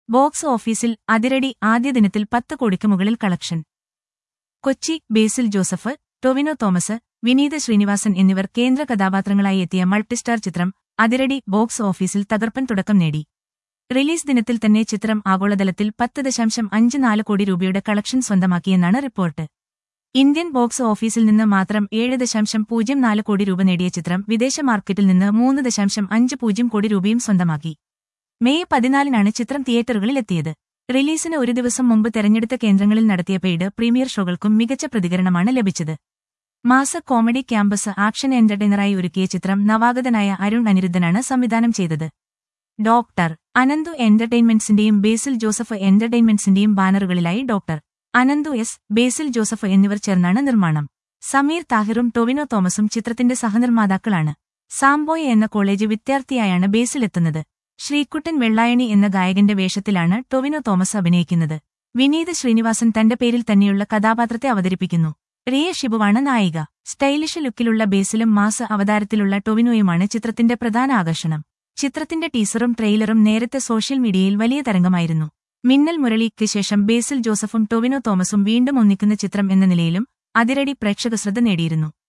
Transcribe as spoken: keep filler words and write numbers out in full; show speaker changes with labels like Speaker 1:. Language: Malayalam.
Speaker 1: ബോക്സ് ഓഫീസിൽ അതിരടി ആദ്യ ദിനത്തിൽ പത്ത് കോടിക്ക് മുകളിൽ കളക്ഷൻ. കൊച്ചി. ബേസിൽ ജോസഫ്, ടൊവിനോ തോമസ്, വിനീത് ശ്രീനിവാസൻ എന്നിവർ കേന്ദ്ര കഥാപാത്രങ്ങളായി എത്തിയ മൾട്ടിസ്റ്റാർ ചിത്രം അതിരടി ബോക്സ് ഓഫീസിൽ തകർപ്പൻ തുടക്കം നേടി. റിലീസ് ദിനത്തിൽ തന്നെ ചിത്രം ആഗോളതലത്തിൽ പത്ത് ദശാംശം അഞ്ച് നാല് കോടി രൂപയുടെ കളക്ഷൻ സ്വന്തമാക്കിയെന്നാണ് റിപ്പോർട്ട്. ഇന്ത്യൻ ബോക്സ് ഓഫീസിൽ നിന്ന് മാത്രം ഏഴ് ദശാംശം പൂജ്യം നാല് കോടി രൂപ നേടിയ ചിത്രം വിദേശ മാർക്കറ്റിൽ നിന്ന് മൂന്ന് ദശാംശം അഞ്ച് പൂജ്യം കോടി രൂപയും സ്വന്തമാക്കി. മെയ് പതിനാലിനാണ് ചിത്രം തിയേറ്ററുകളിലെത്തിയത്. റിലീസിന് ഒരു ദിവസം മുമ്പ് തെരഞ്ഞെടുത്ത കേന്ദ്രങ്ങളിൽ നടത്തിയ പെയ്ഡ് പ്രീമിയർ ഷോകൾക്കും മികച്ച പ്രതികരണമാണ് ലഭിച്ചത്. മാസ കോമഡി ക്യാമ്പസ് ആക്ഷൻ എന്റർടൈനറായി ഒരുക്കിയ ചിത്രം നവാഗതനായ അരുൺ അനിരുദ്ധനാണ് സംവിധാനം ചെയ്തത്. ഡോക്ടർ അനന്തു എന്റർടൈൻമെന്റ്സിന്റെയും ബേസിൽ ജോസഫ് എന്റർടൈൻമെന്റ്സിന്റെയും ബാനറുകളിലായി ഡോക്ടർ അനന്തു എസ്, ബേസിൽ ജോസഫ് എന്നിവർ ചേർന്നാണ് നിർമ്മാണം. സമീർ താഹിറും ടൊവിനോ തോമസും ചിത്രത്തിന്റെ സഹനിർമ്മാതാക്കളാണ്. സാംബോയ് എന്ന കോളേജ് വിദ്യാർത്ഥിയായാണ് ബേസിലെത്തുന്നത്. ശ്രീകുട്ടൻ വെള്ളായണി എന്ന ഗായകന്റെ വേഷത്തിലാണ് ടൊവിനോ തോമസ് അഭിനയിക്കുന്നത്. വിനീത് ശ്രീനിവാസൻ തന്റെ പേരിൽ തന്നെയുള്ള കഥാപാത്രത്തെ അവതരിപ്പിക്കുന്നു. റിയ ഷിബുവാണ് നായിക. സ്റ്റൈലിഷ് ലുക്കിലുള്ള ബേസിലും മാസ് അവതാരത്തിലുള്ള ടൊവിനോയുമാണ് ചിത്രത്തിന്റെ പ്രധാന ആകർഷണം. ചിത്രത്തിന്റെ ടീസറും ട്രെയിലറും നേരത്തെ സോഷ്യൽ മീഡിയയിൽ വലിയ തരംഗമായിരുന്നു. മിന്നൽ മുരളിക്ക് ശേഷം ബേസിൽ ജോസഫും ടൊവിനോ തോമസും വീണ്ടും ഒന്നിക്കുന്ന ചിത്രം എന്ന നിലയിലും അതിരടി പ്രേക്ഷക ശ്രദ്ധ നേടിയിരുന്നു.